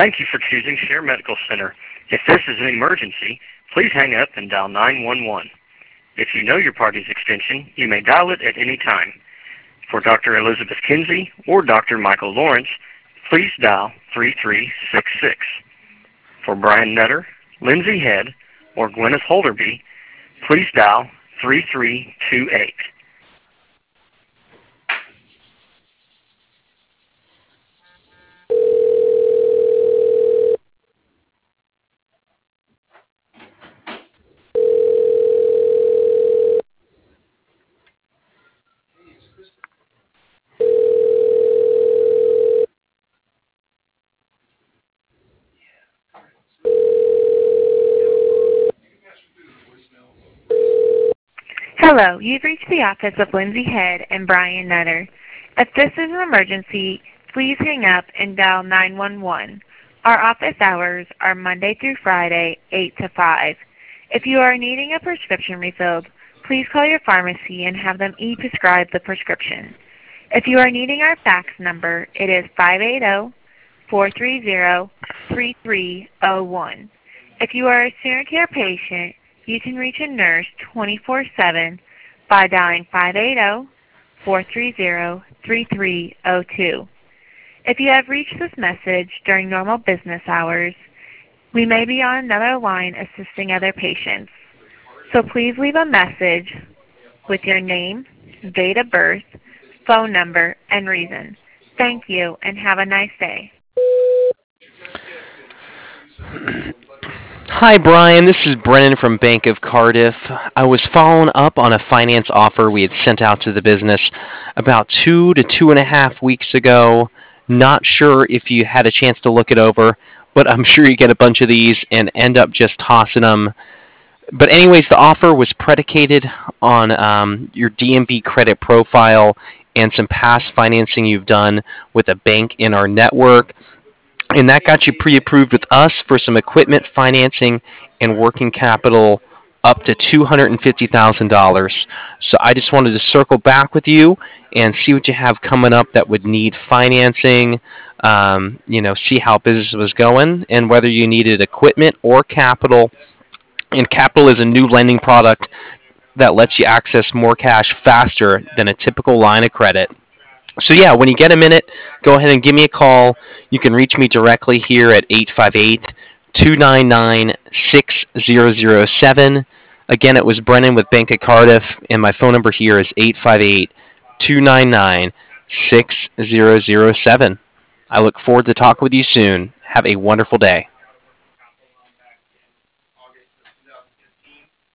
Thank you for choosing Share Medical Center. If this is an emergency, please hang up and dial 911. If you know your party's extension, you may dial it at any time. For Dr. Elizabeth Kinsey or Dr. Michael Lawrence, please dial 3366. For Brian Nutter, Lindsay Head, or Gwyneth Holderby, please dial 3328. Hello, you've reached the office of Lindsay Head and Brian Nutter. If this is an emergency, please hang up and dial 911. Our office hours are Monday through Friday, 8 to 5. If you are needing a prescription refilled, please call your pharmacy and have them e-prescribe the prescription. If you are needing our fax number, it is 580-430-3301. If you are a senior care patient, you can reach a nurse 24/7 by dialing 580-430-3302. If you have reached this message during normal business hours, we may be on another line assisting other patients. So please leave a message with your name, date of birth, phone number, and reason. Thank you, and have a nice day. Hi, Brian. This is Brennan from Bank of Cardiff. I was following up on a finance offer we had sent out to the business about 2 to 2.5 weeks ago. Not sure if you had a chance to look it over, but I'm sure you get a bunch of these and end up just tossing them. But anyways, the offer was predicated on your DMB credit profile and some past financing you've done with a bank in our network. And that got you pre-approved with us for some equipment financing and working capital up to $250,000. So I just wanted to circle back with you and see what you have coming up that would need financing, see how business was going and whether you needed equipment or capital. And capital is a new lending product that lets you access more cash faster than a typical line of credit. So yeah, when you get a minute, go ahead and give me a call. You can reach me directly here at 858-299-6007. Again, it was Brennan with Bank of Cardiff, and my phone number here is 858-299-6007. I look forward to talking with you soon. Have a wonderful day.